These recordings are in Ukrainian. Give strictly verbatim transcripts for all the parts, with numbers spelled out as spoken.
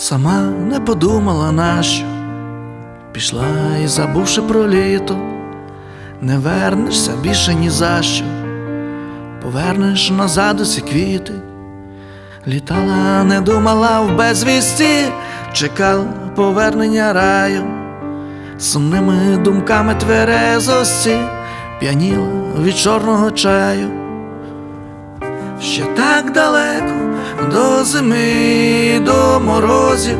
Сама не подумала, нащо пішла і, забувши про літо, не вернешся більше ні за що, повернеш назад усі квіти. Літала, не думала в безвісті, чекала повернення раю, сумними думками тверезості п'яніла від чорного чаю. Ще так далеко до зими, до морозів,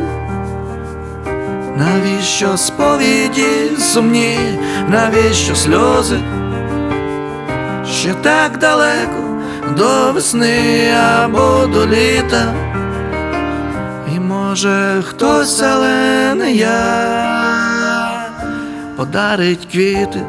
навіщо сповіді сумні, навіщо сльози? Ще так далеко до весни або до літа, і може хтось, але не я, подарить квіти.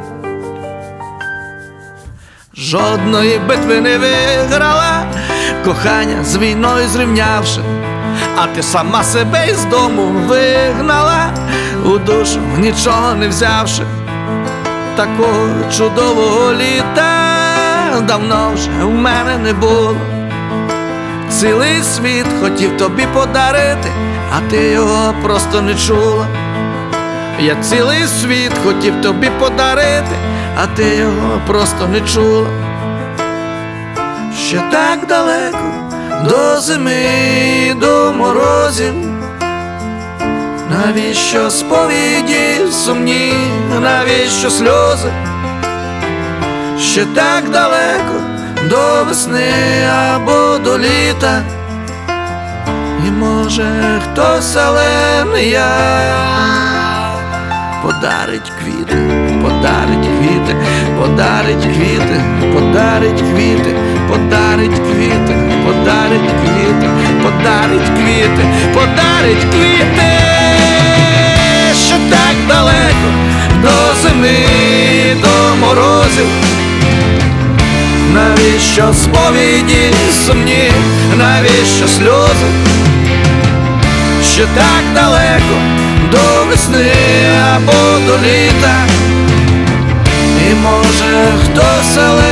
Жодної битви не виграла, кохання з війною зрівнявши, а ти сама себе із дому вигнала, у душу нічого не взявши. Такого чудового літа давно вже в мене не було. Цілий світ хотів тобі подарити, а ти його просто не чула. Я цілий світ хотів тобі подарити, а ти його просто не чула. Ще так далеко до зими, до морозів, навіщо сповіді сумні, навіщо сльози? Ще так далеко до весни або до літа, і може хтось, але не я, подарить квіти, подарить квіти, подарить квіти, подарить квіти, подарить квіти, подарить квіти, подарить квіти, подарить квіти. Ще так далеко до зими, до морозів, навіщо сповіді сумні, навіщо сльози? Ще так далеко до весни або до літа, і може хтось, але